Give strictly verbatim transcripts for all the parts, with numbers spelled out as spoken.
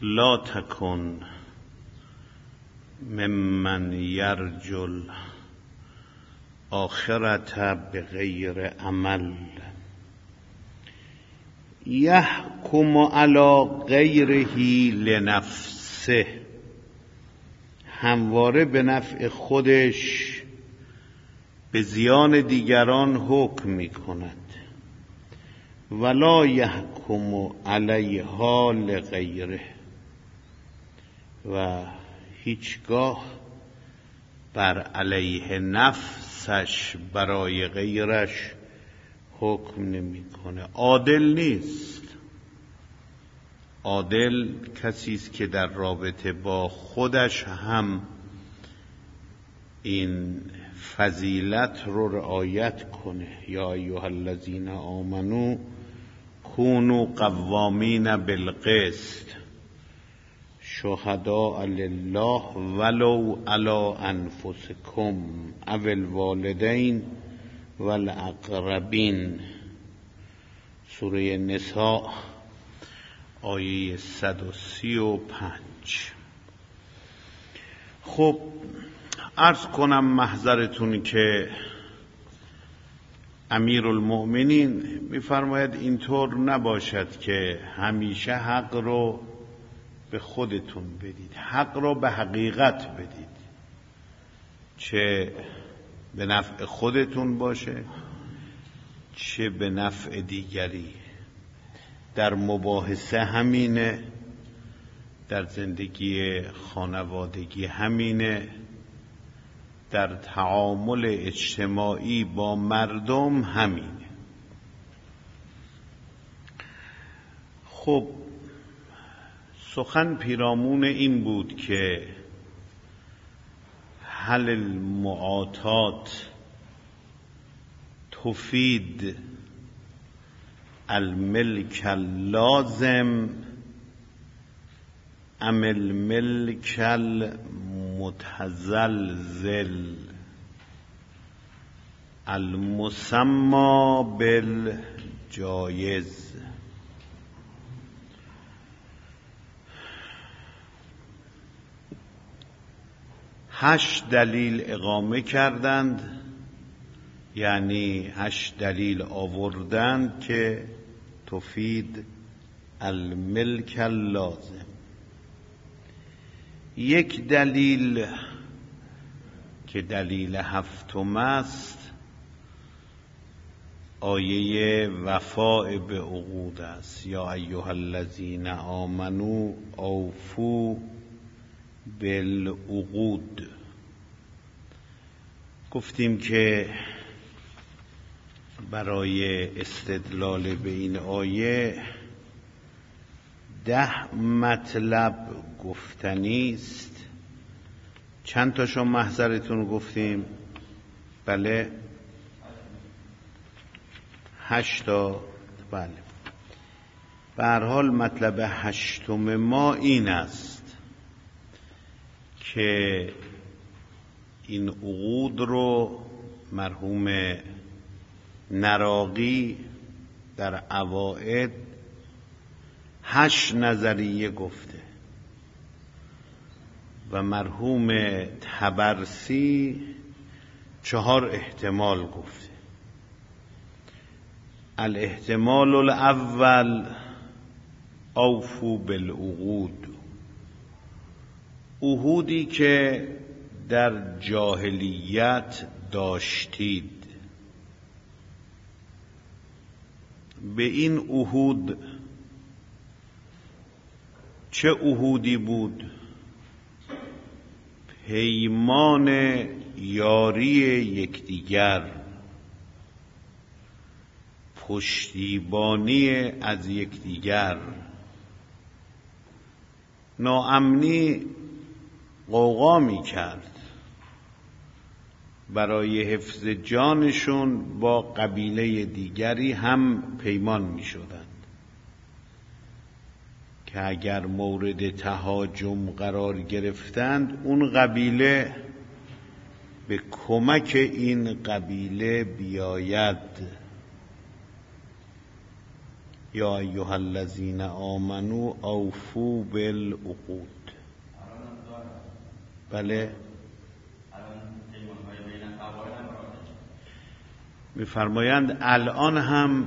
لا تکن ممن یرجل آخرت بغیر عمل یحکم علی غیره لنفسه، همواره به نفع خودش به زیان دیگران حکم می کند. ولا یحکم علیها لغیره، و هیچگاه بر علیه نفسش برای غیرش حکم نمی کنه. عادل نیست. عادل کسی است که در رابطه با خودش هم این فضیلت رو رعایت کنه. یا ایها الذین آمنو کونوا قوامین بالقسط شهداء لله ولو علی انفسکم او الوالدین والاقربین. سوره نساء آیه صد و سی و پنج. خب عرض کنم محضرتون که امیرالمؤمنین میفرماید اینطور نباشد که همیشه حق رو به خودتون بدید، حق رو به حقیقت بدید، چه به نفع خودتون باشه چه به نفع دیگری. در مباحثه همینه، در زندگی خانوادگی همینه، در تعامل اجتماعی با مردم همینه. خب سخن پیرامون این بود که هل المعاطات تفید الملک اللازم ام الملک المتزلزل المسمى بالجایز. هشت دلیل اقامه کردند، یعنی هشت دلیل آوردند که تفید الملک اللازم. یک دلیل که دلیل هفتم است آیه وفاء به عقود است. یا ایها الذین آمنو اوفوا بالعقود. گفتیم که برای استدلال به این آیه ده مطلب گفتنی است. چند تاشو محضرتون گفتیم؟ بله هشتا. بله به هر حال مطلب هشتم ما این است که این عقود رو مرحوم نراقی در عوائد هشت نظریه گفته و مرحوم طبرسی چهار احتمال گفته. الاحتمال الاول اوفوا بالعقود، عهودی که در جاهلیت داشتید. به این عهود چه عهودی بود؟ پیمان یاری یکدیگر، پشتیبانی از یکدیگر. ناامنی غوغا می کرد، برای حفظ جانشون با قبیله دیگری هم پیمان می شدند که اگر مورد تهاجم قرار گرفتند اون قبیله به کمک این قبیله بیاید. یا ایها الذین آمنوا اوفوا بالعقود. بله می‌فرمایند الان هم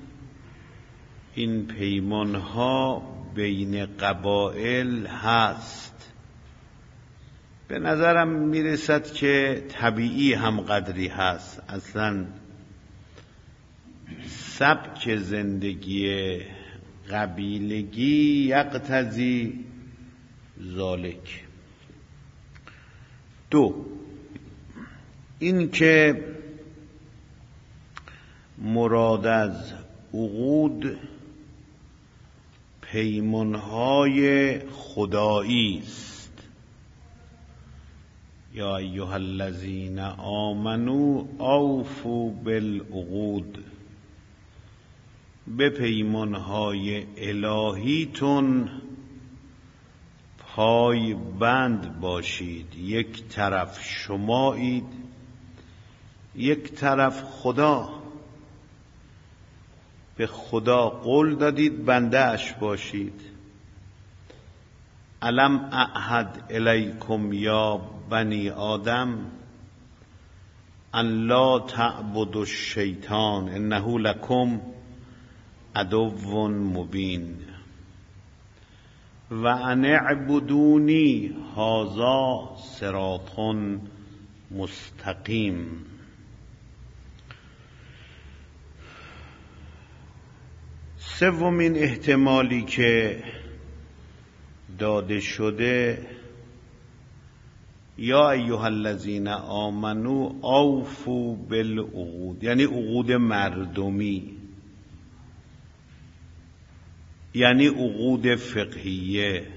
این پیمان ها بین قبایل هست. به نظرم میرسد که طبیعی هم قدری هست. اصلا سبک زندگی قبیلگی یقتضی ذالک. دو، این که مراد از عقود پیمانهای خدایی است. یا ایها الذین آمنوا اوفوا بالعقود، به پیمانهای الهیتون پای بند باشید. یک طرف شمایید، یک طرف خدا. به خدا قول دادید بنده اش باشید. الم اعهد الیکم یا بنی آدم ان لا تعبدوا الشیطان انه لکم عدو مبین و ان اعبدونی هذا صراط مستقیم. سومین احتمالی که داده شده یا ایها الذین آمنوا اوفوا بالعقود، یعنی عقود مردمی، یعنی عقود فقهیه،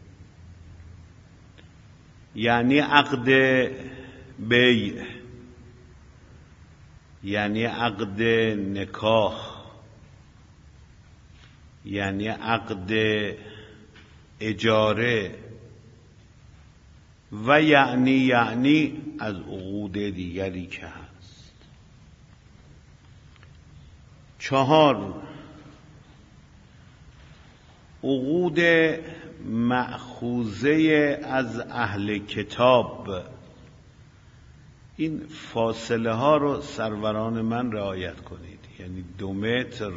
یعنی عقد بیع، یعنی عقد نکاح، یعنی عقد اجاره و یعنی یعنی از عقود دیگری که هست. چهار، عقود مأخوذه از اهل کتاب. این فاصله ها رو سروران من رعایت کنید، یعنی دو متر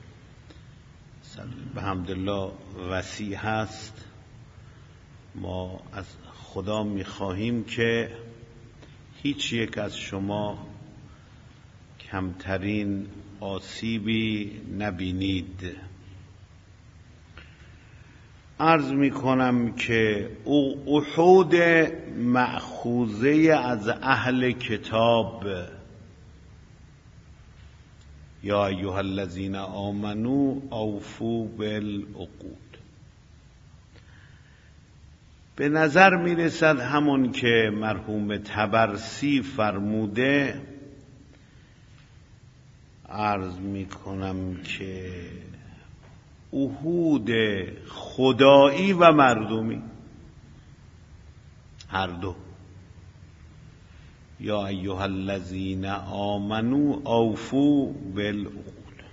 به حمدالله وسیع هست. ما از خدا میخواهیم که هیچ یک از شما کمترین آسیبی نبینید. عرض میکنم که عهود مأخوذه از اهل کتاب یا ایها الذین آمنوا اوفوا بالعقود، به نظر میرسد همون که مرحوم طبرسی فرموده. عرض میکنم که عهود خدایی و مردمی هر دو. یا ایها الذین آمنوا اوفوا بالعقود.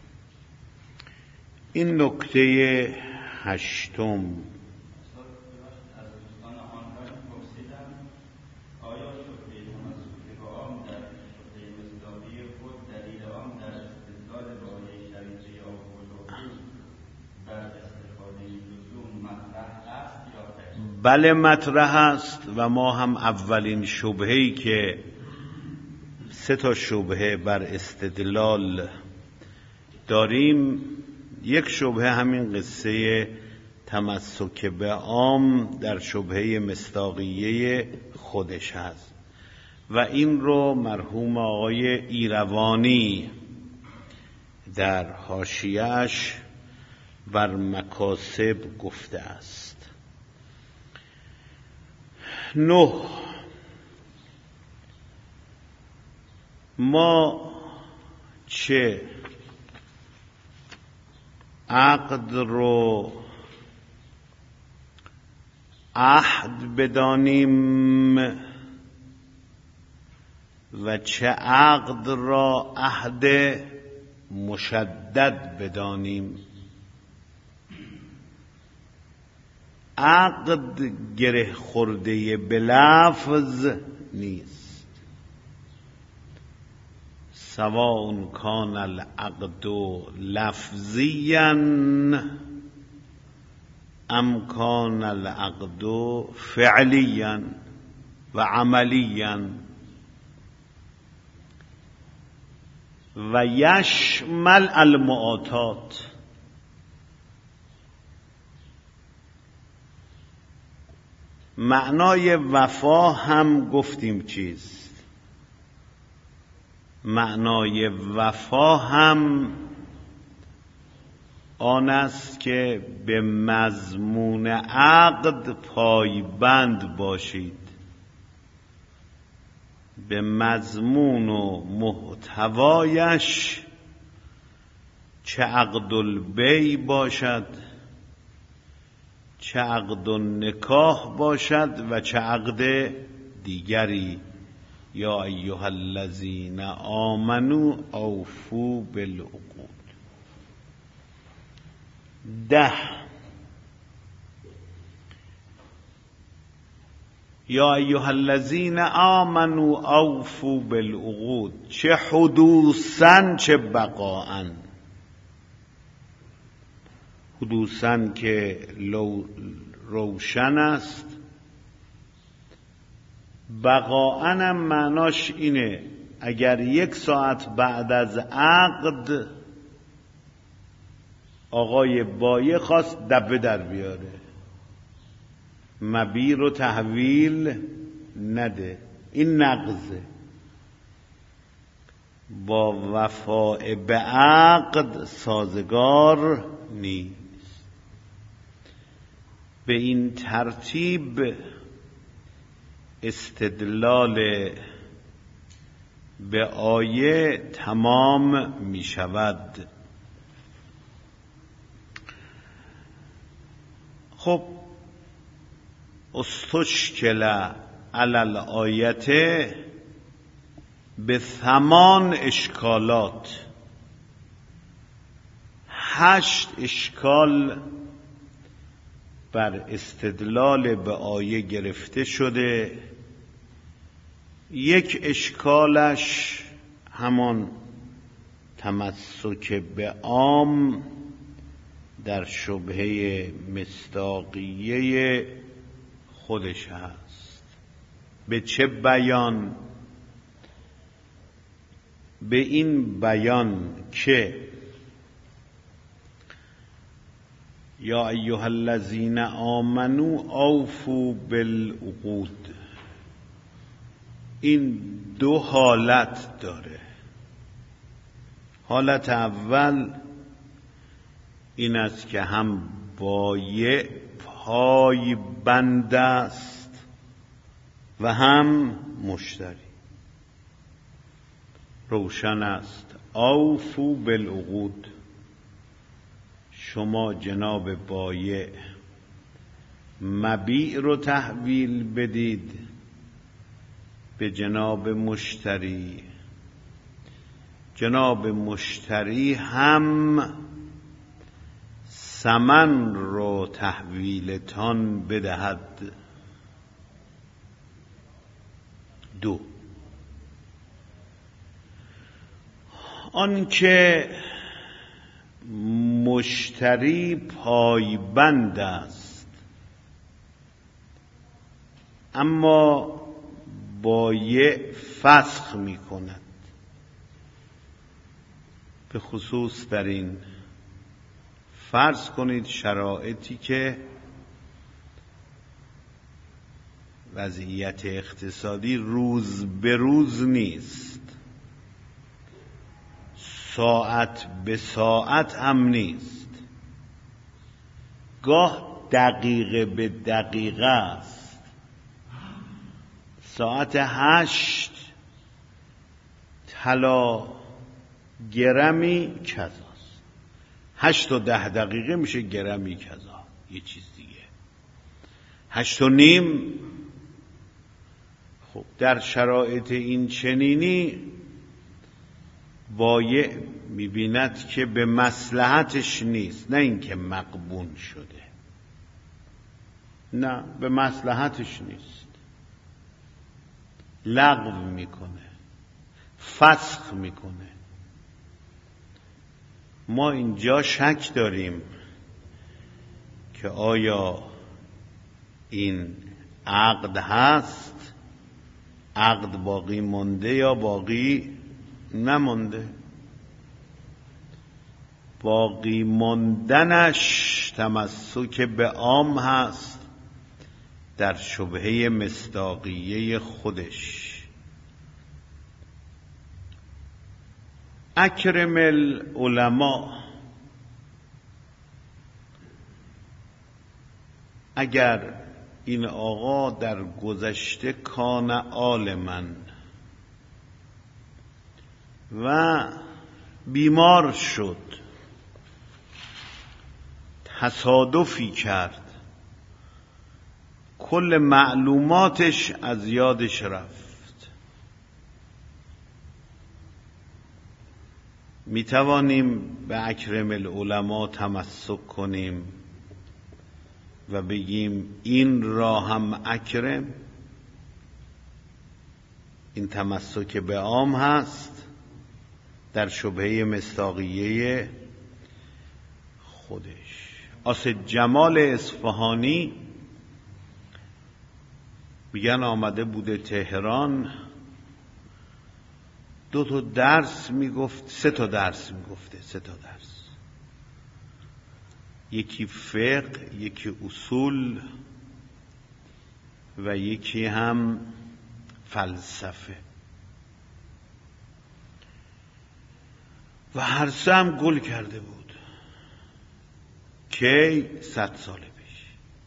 این نکته هشتم. بله مطرح است و ما هم اولین شبهه‌ای که سه تا شبهه بر استدلال داریم، یک شبهه همین قصه تمسک به عام در شبهه مصداقیه خودش هست و این رو مرحوم آقای ایروانی در حاشیه‌اش بر مکاسب گفته است. نه، ما چه عقد رو عهد بدانیم و چه عقد را عهد مشدد بدانیم. عقد گره خورده به لفظ نیست. سواء کان العقد لفظیا ام کان العقد فعلیا و عملیا و یشمل المعاطات. معنای وفا هم گفتیم چیست. معنای وفا هم آن است که به مضمون عقد پایبند باشید، به مضمون و محتوایش، چه عقد البیع باشد، چه عقد النکاح باشد و چه عقد دیگری. یا ایها الذین آمنوا اوفوا بالعقود. ده، یا ایها الذین آمنوا اوفوا بالعقود، چه حدوثاً چه بقاءً. حدوثاً که روشن است، بقاءً هم معناش اینه اگر یک ساعت بعد از عقد آقای بایع خواست دبه در بیاره، مبیع رو تحویل نده، این نقضه. با وفاء به عقد سازگار نیست. به این ترتیب استدلال به آیه تمام می شود. خب استشکل علی الآیه به ثمان اشکالات، هشت اشکال بر استدلال به آیه گرفته شده. یک اشکالش همان تمسک به عام در شبهه مصداقیه خودش هست. به چه بیان؟ به این بیان که یا ایها الذین آمنوا اوفوا بالعقود، این دو حالت داره. حالت اول این است که هم بایع پای بند است و هم مشتری. روشن است اوفوا بالعقود، شما جناب بایع مبیع رو تحویل بدید به جناب مشتری، جناب مشتری هم ثمن رو تحویلتان بدهد. دو، آنکه مشتری پایبند است اما بایع فسخ می کند. به خصوص در این فرض کنید شرایطی که وضعیت اقتصادی روز به روز نیست، ساعت به ساعت هم نیست، گاه دقیقه به دقیقه است. ساعت هشت طلا گرمی کذاست، هشت و ده دقیقه میشه گرمی کذا، یه چیز دیگه هشت و نیم. خب در شرایط این چنینی بایع میبیند که به مصلحتش نیست، نه اینکه مغبون شده. نه، به مصلحتش نیست، لغو میکنه، فسخ میکنه. ما اینجا شک داریم که آیا این عقد هست، عقد باقی مونده یا باقی نمونده. باقی موندنش تمسک به عام هست در شبهه مصداقیه خودش. اکرم العلماء، اگر این آقا در گذشته کان عالما و بیمار شد، تصادفی کرد، کل معلوماتش از یادش رفت، می توانیم به اکرم العلماء تمسک کنیم و بگیم این را هم اکرم؟ این تمسک به عام هست در شبهه مصداقیه خودش. اسد جمال اصفهانی میگن آمده بوده تهران، دو تا درس میگفت، سه تا درس میگفته، سه تا درس، یکی فقه، یکی اصول و یکی هم فلسفه، و هر سه هم گل کرده بود. کی؟ صد سال پیش.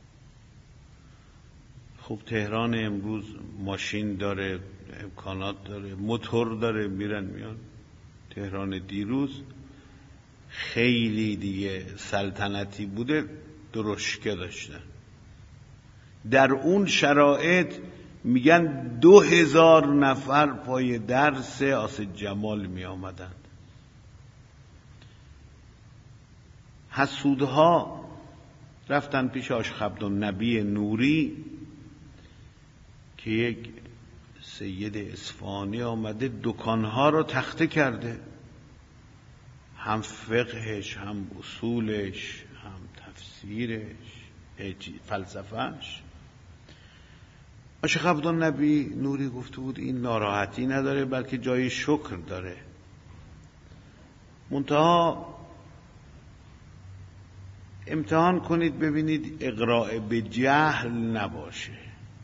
خب تهران امروز ماشین داره، امکانات داره، موتور داره، میرن میان. تهران دیروز خیلی دیگه سلطنتی بوده، درشکه داشتن. در اون شرایط میگن دو هزار نفر پای درس اسد جمال می آمدند. حسودها رفتن پیش آشخبدالنبی نوری که یک سید اصفهانی آمده دکانها رو تخته کرده، هم فقهش، هم اصولش، هم تفسیرش، فلسفهش. آشخبدالنبی نوری گفته بود این ناراحتی نداره بلکه جای شکر داره، منتها امتحان کنید ببینید اقراء به جهل نباشه،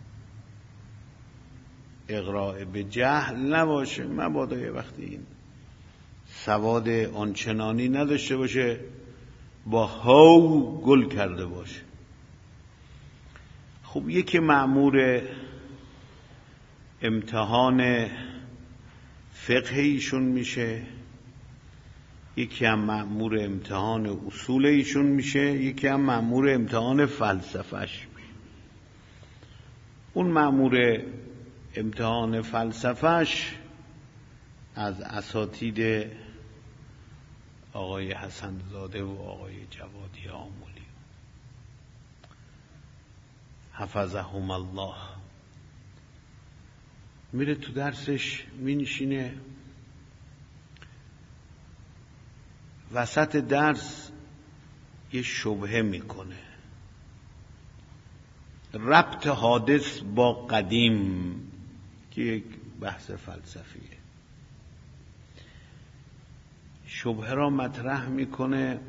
اقراء به جهل نباشه. مبادا یه وقتی این سواد آنچنانی نداشته باشه، با هاو گل کرده باشه. خب یکی مأمور امتحان فقه ایشون میشه، یکی هم مأمور امتحان اصول ایشون میشه، یکی هم مأمور امتحان فلسفهش میشه. اون مأمور امتحان فلسفهش از اساتید آقای حسن زاده و آقای جوادی آمولی حفظهم الله، میره تو درسش مینشینه، وسط درس یه شبهه میکنه، ربط حادث با قدیم که یک بحث فلسفیه. شبهه را مطرح میکنه.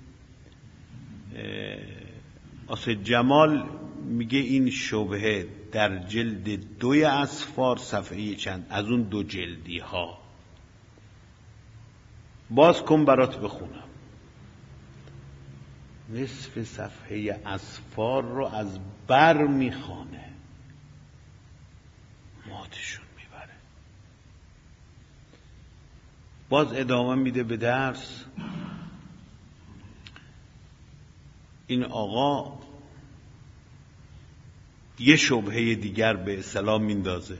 اسد جمال میگه این شبهه در جلد دوی اسفار صفحه چند از اون دو جلدی ها، باز کن برات بخونم. نصف صفحه اسفار رو از بر میخوانه، ماتشون میبره. باز ادامه میده به درس. این آقا یه شبهه دیگر به اصطلاح میندازه.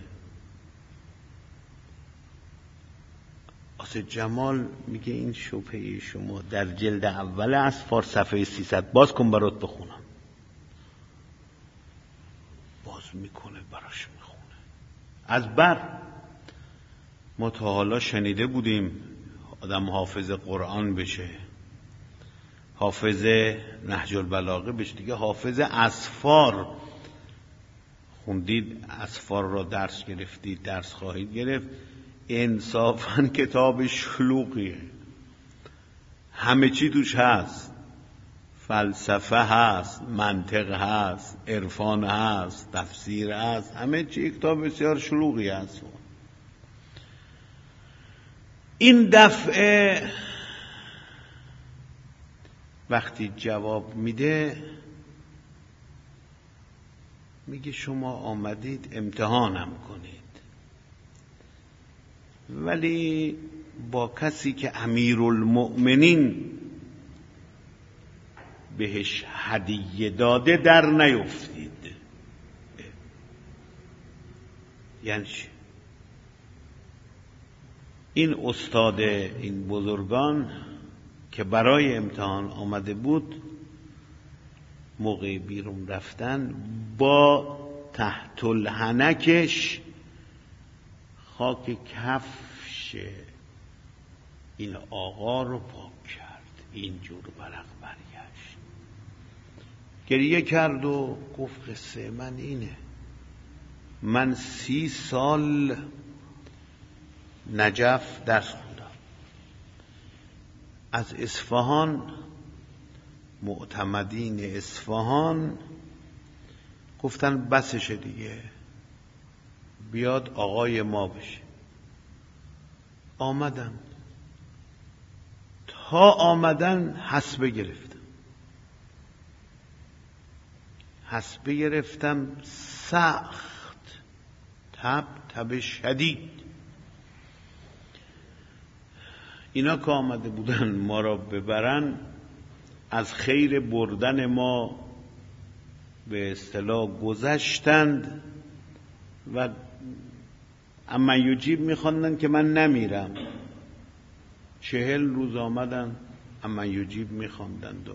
اسد جمال میگه این شبهه شما در جلد اول اسفار صفحه سیصد، باز کن برات بخونم. باز میکنه براش میخونه. از بر ما تا حالا شنیده بودیم آدم حافظ قرآن بشه، حافظ نهج البلاغه بشه، دیگه حافظ اسفار خوندید، اسفار را درس گرفتید، درس خواهید گرفت. انصافاً کتاب شلوغیه، همه چی توش هست، فلسفه هست، منطق هست، عرفان هست، تفسیر هست، همه چی کتاب بسیار شلوغی هست. این دفعه وقتی جواب میده میگه شما آمدید امتحانم کنید، ولی با کسی که امیرالمؤمنین بهش هدیه داده در نیفتید. یعنی چی؟ این استاد این بزرگان که برای امتحان آمده بود، موقع بیرون رفتن با تحت الحنکش خاک کفش این آقا رو پاک کرد، اینجور برق برگشت، گریه کرد و گفت قصه من اینه، من سی سال نجف درس خوندم، از اصفهان، معتمدین اصفهان گفتن بسشه دیگه، بیاد آقای ما بشه. آمدم، تا آمدن حسبه گرفتم، حسبه گرفتم سخت، تب تب شدید. اینا که آمده بودن ما را ببرن، از خیر بردن ما به اصطلاح گذشتند و اما یجیب میخواندن که من نمیرم. چهل روز آمدن اما یجیب میخواندند و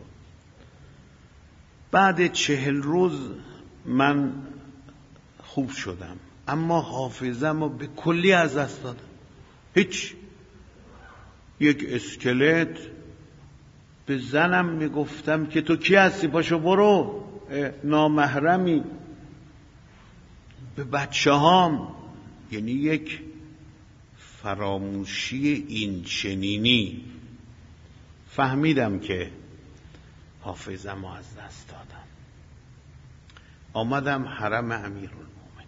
بعد چهل روز من خوب شدم، اما حافظم رو به کلی از دست دادم. هیچ. یک اسکلت به زنم میگفتم که تو کی هستی، پاشو برو، نامحرمی. به بچه هام، یعنی یک فراموشی این چنینی. فهمیدم که حافظم رو از دست دادم. آمدم حرم امیرالمومنین،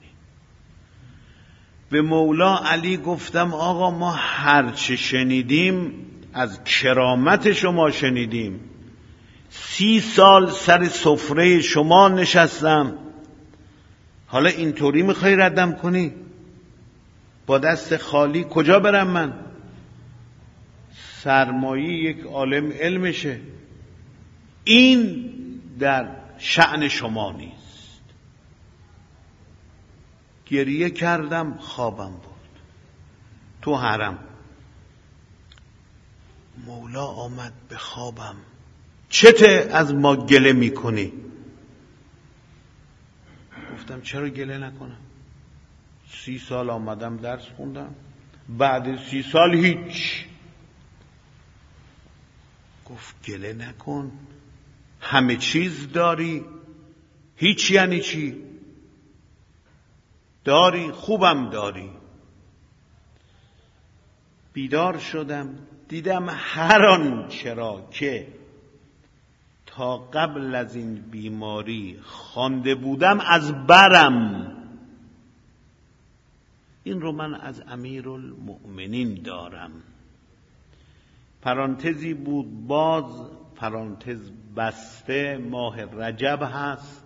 به مولا علی گفتم آقا ما هرچه شنیدیم از کرامت شما شنیدیم، سی سال سر سفره شما نشستم، حالا اینطوری میخوای ردم کنی؟ با دست خالی کجا برم من؟ سرمایه یک عالم علمشه، این در شأن شما نیست. گریه کردم، خوابم برد تو حرم. مولا آمد به خوابم، چته از ما گله میکنی؟ گفتم چرا گله نکنم؟ سی سال آمدم درس خوندم، بعد سی سال هیچ. گفت گله نکن، همه چیز داری، هیچ یعنی چی؟ داری، خوبم داری. بیدار شدم، دیدم هر آن چرا که تا قبل از این بیماری خوانده بودم از برم، این رو من از امیرالمؤمنین دارم. پرانتزی بود، باز پرانتز بسته، ماه رجب هست،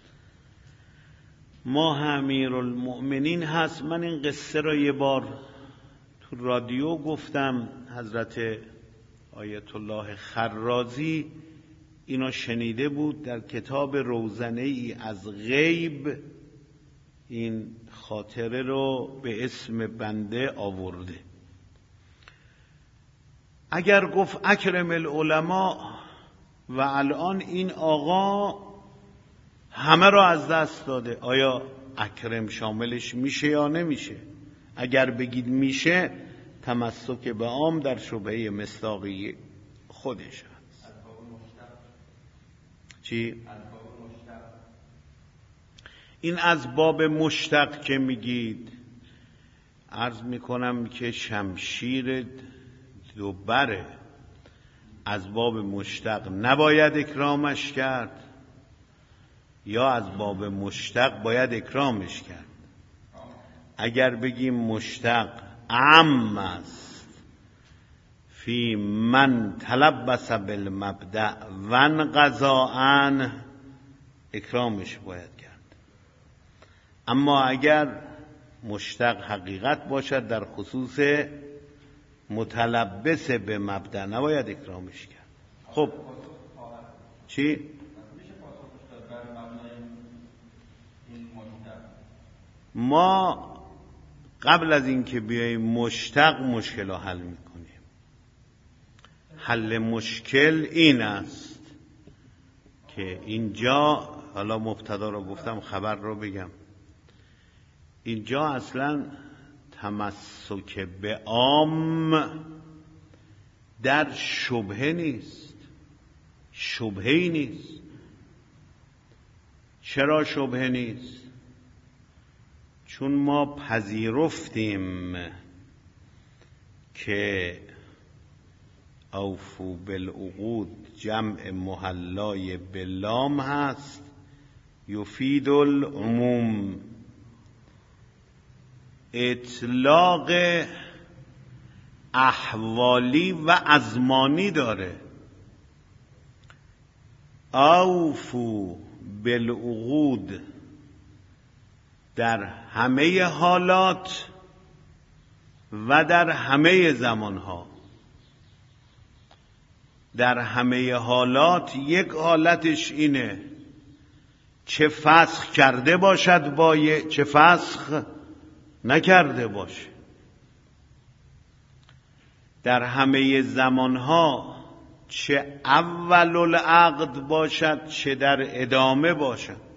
ماه امیرالمؤمنین هست. من این قصه را یه بار تو رادیو گفتم، حضرت آیت الله خرازی اینا شنیده بود، در کتاب روزنه ای از غیب این خاطره رو به اسم بنده آورده. اگر گفت اکرم العلماء و الان این آقا همه را از دست داده. آیا اکرم شاملش میشه یا نمیشه؟ اگر بگید میشه، تمسک به عام در شبهه مصداقی خودش هست. چی؟ این از باب مشتق که میگید، عرض میکنم که شمشیر دو بره، از باب مشتق نباید اکرامش کرد یا از باب مشتق باید اکرامش کرد؟ اگر بگیم مشتق عام است، فی من تلبس بالمبدأ و انقضا عنه، اکرامش باید کرد. اما اگر مشتق حقیقت باشد در خصوص متلبس به مبدأ، نباید اکرامش کرد. خب چی؟ ما قبل از اینکه بیاییم مشتق مشکل رو حل میکنیم. حل مشکل این است که اینجا، حالا مبتدا رو گفتم، خبر رو بگم. اینجا اصلا تمسک به عام در شبهه نیست، شبهه‌ای نیست. چرا شبهه نیست؟ چون ما پذیرفتیم که اوفو بالعقود جمع محلای بلام هست، یفید العموم، اطلاق احوالی و ازمانی داره. اوفو بالعقود در همه حالات و در همه زمانها. در همه حالات یک حالتش اینه چه فسخ کرده باشد با چه فسخ نکرده باشه. در همه زمانها چه اول العقد باشد چه در ادامه باشد.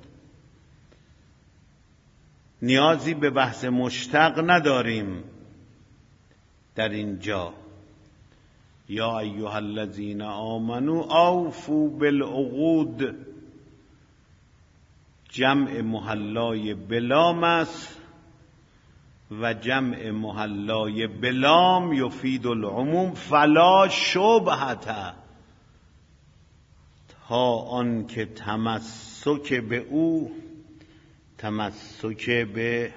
نیازی به بحث مشتق نداریم در اینجا. یا ایها الذین آمنوا اوفوا بالعقود جمع محلای بلام است و جمع محلای بلام یفید العموم، فلا شبهة، تا آن که تمسک به او، تمسک به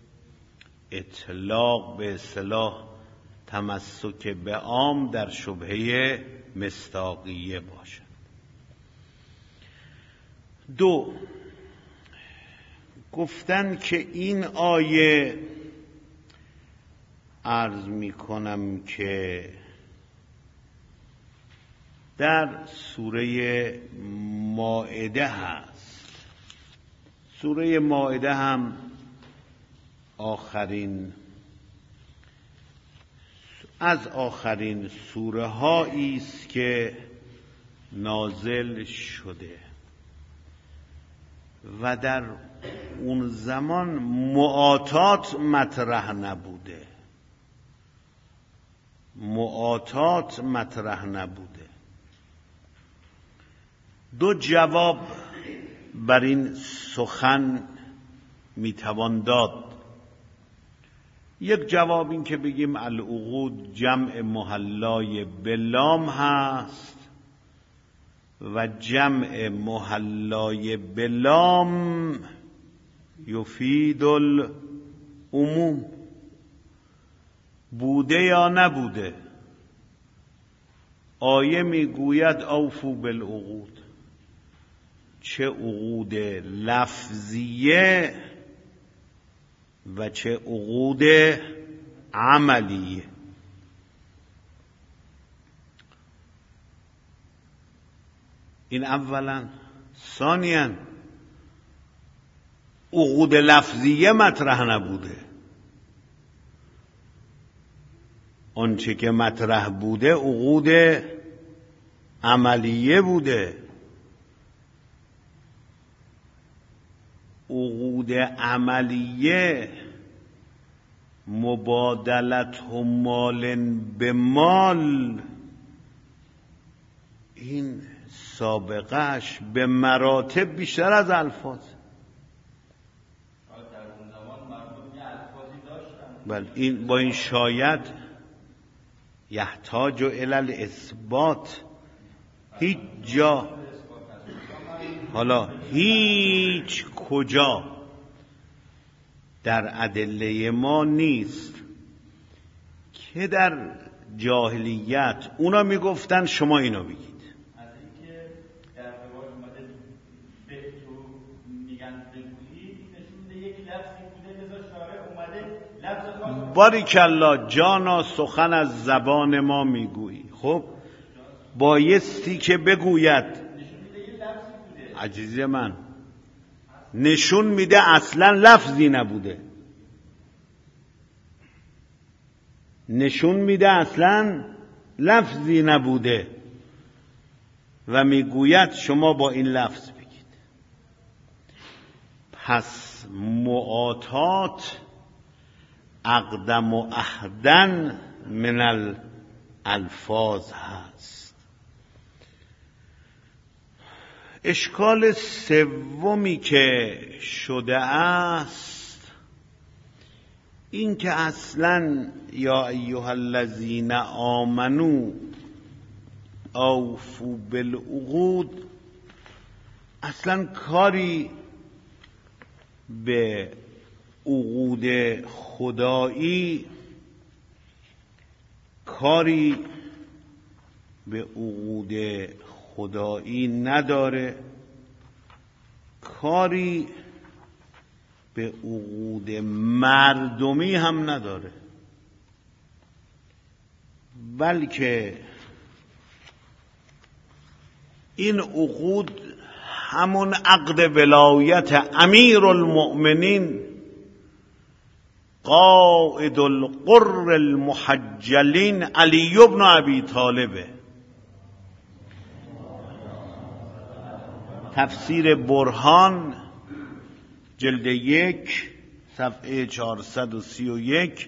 اطلاق، به اصطلاح تمسک به عام در شبهه مصداقیه باشد. دو، گفتن که این آیه، عرض می کنم که در سوره مائده هست. سوره مائده هم آخرین از آخرین سوره هایی است که نازل شده و در اون زمان معاطات مطرح نبوده. معاطات مطرح نبوده. دو جواب بر این سخن میتوان داد. یک جواب این که بگیم العقود جمع محلای بلام هست و جمع محلای بلام یفید العموم، بوده یا نبوده. آیه میگوید اوفو بالعقود، چه عقود لفظیه و چه عقود عملیه. این اولا. ثانیاً عقود لفظیه مطرح نبوده. آنچه که مطرح بوده عقود عملیه بوده. عقود عملیه مبادلت و مال به مال، این سابقهش به مراتب بیشتر از الفاظ. بله، این با این شاید یحتاج الی الاثبات. هیچ جا، حالا هیچ کجا در ادله ما نیست که در جاهلیت اونا میگفتن شما اینو بگید. از اینکه در روایت اومده به تو میگن بگویید، نشون میده یک لفظی بوده لذا شارع اومده لفظ خاص. باریکالله جانا، سخن از زبان ما میگویی. خب بایستی که بگوید. نشون میده یک لفظی بوده. عزیز من، نشون میده اصلا لفظی نبوده. نشون میده اصلا لفظی نبوده و میگوید شما با این لفظ بگید. پس معاطات اقدم و احدن من الالفاظ هست. اشکال سومی که شده است این که اصلا یا ایها الذین آمنو اوفوا بالعقود اصلا کاری به عقود خدایی کاری به عقود خدایی نداره، کاری به عقود مردمی هم نداره، بلکه این عقود همون عقد ولایت امیر المؤمنین قائد القر المحجلین علی بن ابی طالبه. تفسیر برهان جلد یک صفحه چهارصد و سی و یک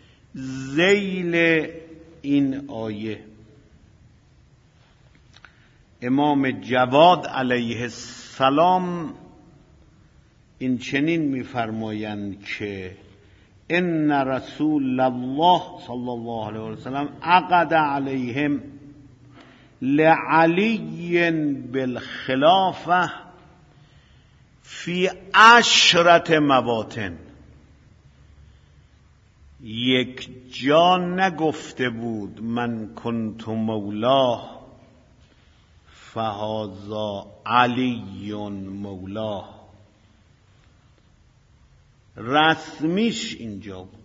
ذیل این آیه. امام جواد علیه السلام این چنین می‌فرمایند که ان رسول الله صلی الله علیه و سلم عقد علیهم لعلی بالخلافه فی عشرة مواطن. یک جا نگفته بود من کنت مولاه فهذا علی مولاه، رسمیش اینجا بوده،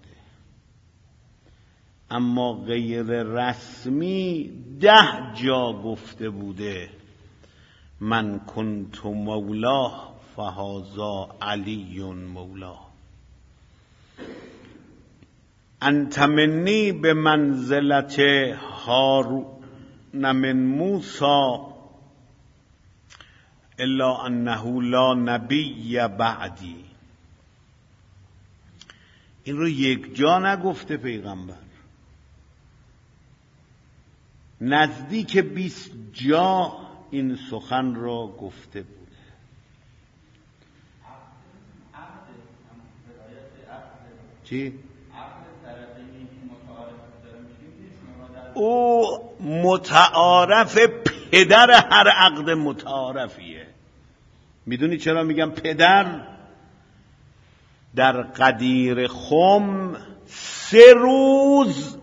اما غیر رسمی ده جا گفته بوده من کنت مولاه فهذا علی مولاه. انت منی به منزلت هارون من موسی الا انه لا نبی بعدی. این رو یک جا نگفته پیغمبر، نزدیک بیست جا این سخن را گفته بود. چی؟ او متعارف پدر هر عقد متعارفیه. میدونی چرا میگم پدر؟ در قدیر خم سه روز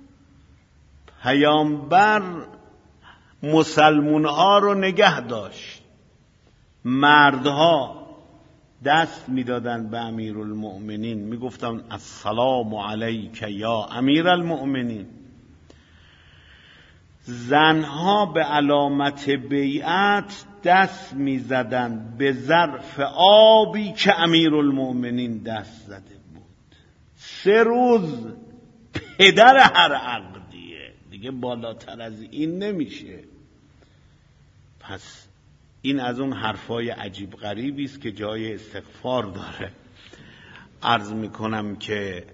پیامبر مسلمونها رو نگه داشت. مردها دست میدادن به امیرالمؤمنین، میگفتن السلام علیک یا امیرالمؤمنین. زنها به علامت بیعت دست میزدن به ظرف آبی که امیرالمؤمنین دست زده بود. سه روز پدر هر عقدیه، دیگه بالاتر از این نمیشه. پس این از اون حرفای عجیب غریبی است که جای استغفار داره. عرض میکنم که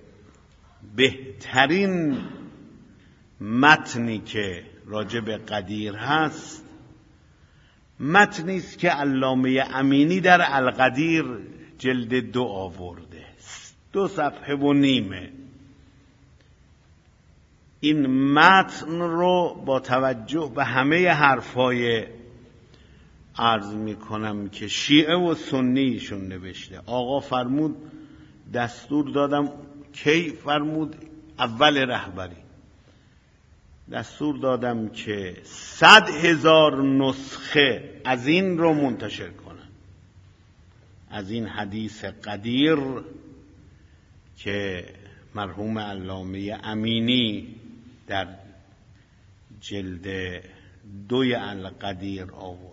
بهترین متنی که راجع به قدیر هست متنی است که علامه امینی در القدیر جلد دو آورده، دو صفحه و نیمه. این متن رو با توجه به همه حرفای عرض میکنم که شیعه و سنیشون نوشته. آقا فرمود دستور دادم، کی فرمود؟ اول رهبری دستور دادم که صد هزار نسخه از این رو منتشر کنن، از این حدیث قدیر که مرحوم علامه امینی در جلد دوی القدیر آورده.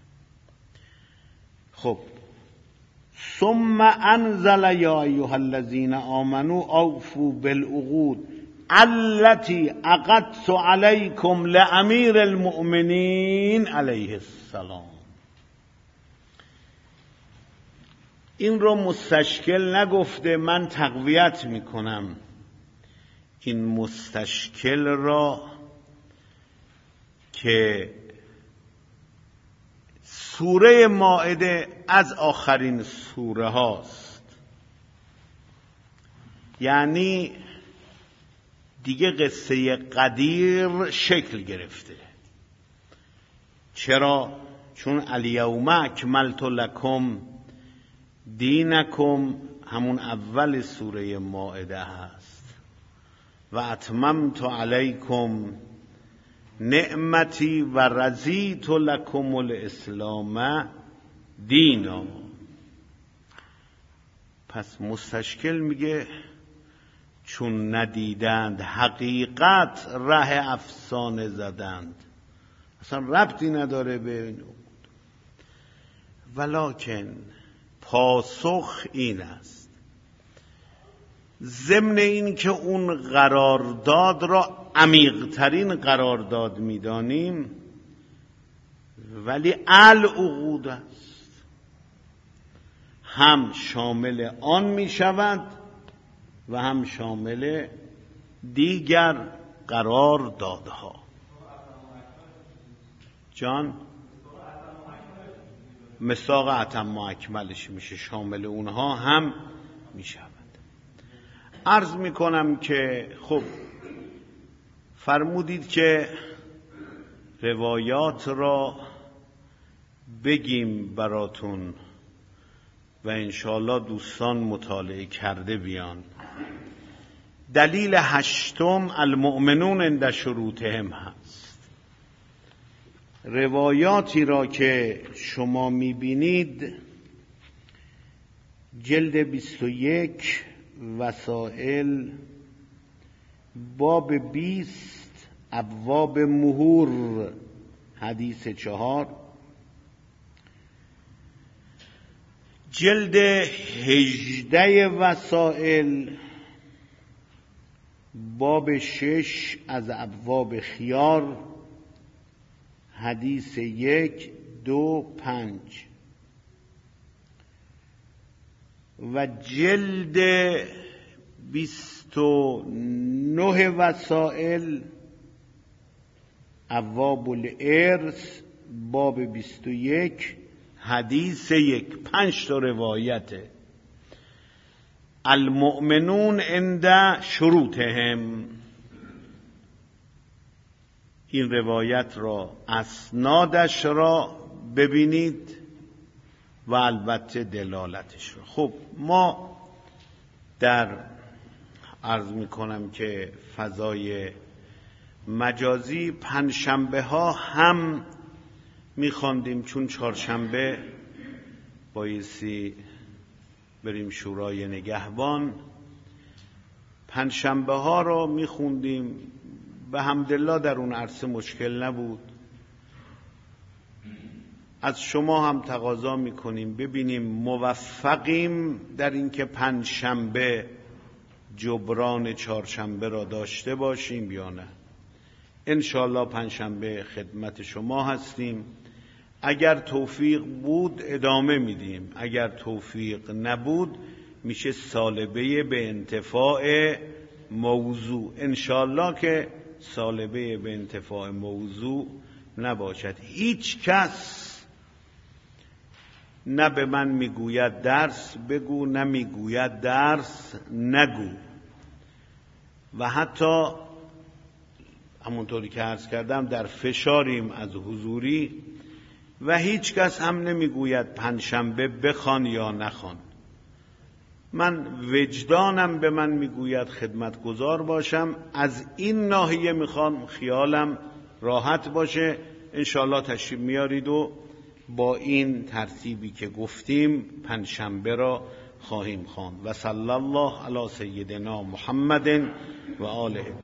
خب ثم انزل یا ایها الذین آمنوا اوفوا بالعقود التي عقدت علیکم لامیر المؤمنین علیه السلام. این رو مستشکل نگفته، من تقویت میکنم این مستشکل را که سوره مائده از آخرین سوره هاست، یعنی دیگه قصه قدیر شکل گرفته. چرا؟ چون الیوم اکملت لکم دینکم همون اول سوره مائده هست و اتممت علیکم نعمتی و رضیت لکم الاسلام دینا. پس مستشکل میگه چون ندیدند حقیقت ره افسانه زدند، اصلا ربطی نداره به این. ولکن پاسخ این است، ضمن این که اون قرارداد را عمیق‌ترین قرارداد می‌دانیم، ولی العقود است، هم شامل آن می‌شود و هم شامل دیگر قراردادها. جان مصداق اتم و اکملش میشه، شامل اونها هم میشود. عرض میکنم که خب فرمودید که روایات را بگیم براتون و انشاءالله دوستان مطالعه کرده بیان. دلیل هشتم المؤمنون عند شروطهم هست. روایاتی را که شما میبینید جلد بیست و یک وسائل باب بیست ابواب مهور حدیث چهار، جلد هجده وسائل باب شش از ابواب خیار حدیث یک دو پنج و جلد بیست و نه وسائل ابواب الارث باب بیست و یک حدیث یک. پنج تا روایته. المؤمنون عند شروطهم، این روایت را اسنادش را ببینید و البته دلالتش را. خب ما در عرض میکنم که فضای مجازی پنجشنبه ها هم میخواندیم، چون چهارشنبه بایستی بریم شورای نگهبان. پنجشنبه ها را میخوندیم، به حمدالله در اون عرصه مشکل نبود. از شما هم تقاضا میکنیم ببینیم موفقیم در اینکه پنجشنبه جبران چهارشنبه را داشته باشیم یا نه. انشاءالله پنجشنبه خدمت شما هستیم. اگر توفیق بود ادامه میدیم، اگر توفیق نبود میشه سالبه به انتفاع موضوع. انشالله که سالبه به انتفاع موضوع نباشد. هیچ کس نه به من میگوید درس بگو، نه میگوید درس نگو. و حتی همونطوری که عرض کردم در فشاریم از حضوری و هیچ کس هم نمیگوید پنجشنبه بخوان یا نخوان. من وجدانم به من میگوید خدمتگزار باشم. از این ناحیه میخوام خیالم راحت باشه. انشاءالله تشریف میارید و با این ترتیبی که گفتیم پنجشنبه را خواهیم خواند. و صلی الله علی سیدنا محمد و آله.